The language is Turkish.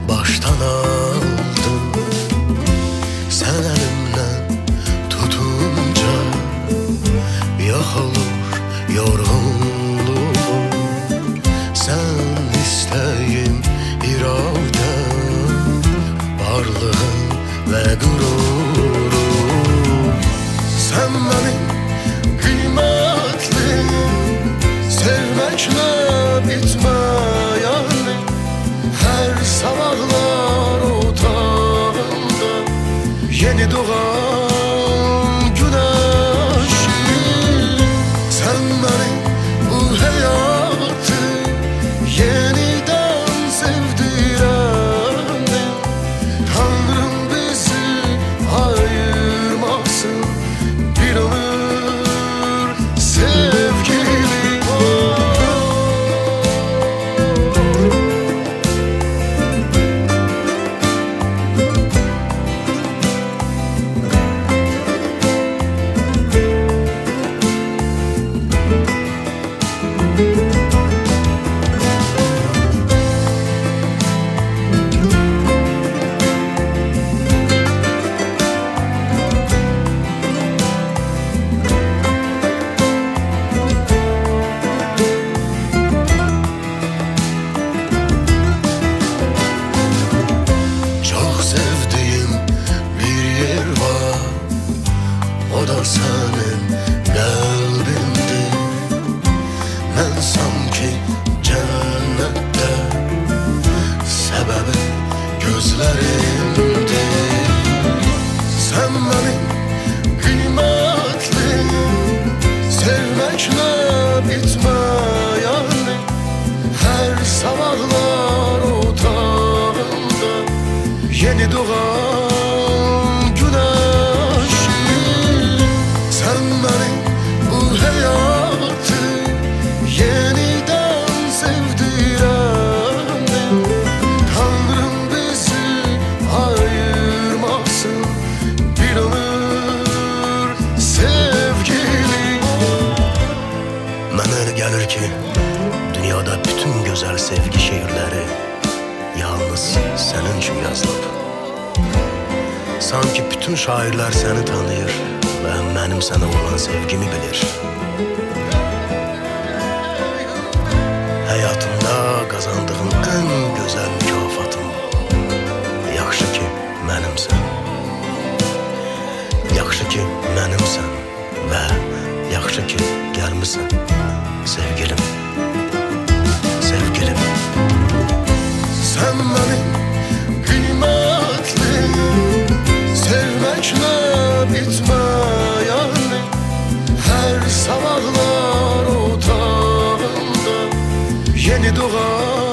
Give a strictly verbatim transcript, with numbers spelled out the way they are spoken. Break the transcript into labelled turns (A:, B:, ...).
A: baştan aldın. Sen elimden tutunca yok olur yorgunluğum. Sen isteğim, iradem, varlığım ve gururum. Sen benim kıymetlim, sevmekle bitmeyen, her sabahlar otağımda yeni doğan güneşim. Sen benim bu hayatı yeniden sevdirendin. Tanrım bizi ayırmasın bir ömür sevgili. O da senin kalbindi. Ben sanki cennette, sebebi gözlerimdi. Sen benim kıymetlim, sevmekle bitmeyen, her sabahlar otağımda yeni doğan güneşim. Sen benim bu hayatı yeniden sevdirendin. Tanrım bizi ayırmasın bir ömür sevgili. Mənə elə gəlir ki, dünyada bütün gözəl sevgi şeirləri yalnız sənin üçün yazılıb. Sanki bütün şairlər səni tanıyır və mənim sənə olan sevgimi bilir. Həyatımda qazandığım ən gözəl mükafatım, yaxşı ki mənimsən. Yaxşı ki mənimsən və yaxşı ki gəlmisən sevgilim, sevgilim. Sen benim kıymetlim, sevmekle bitmeyen, her sabahlar otağımda yeni doğan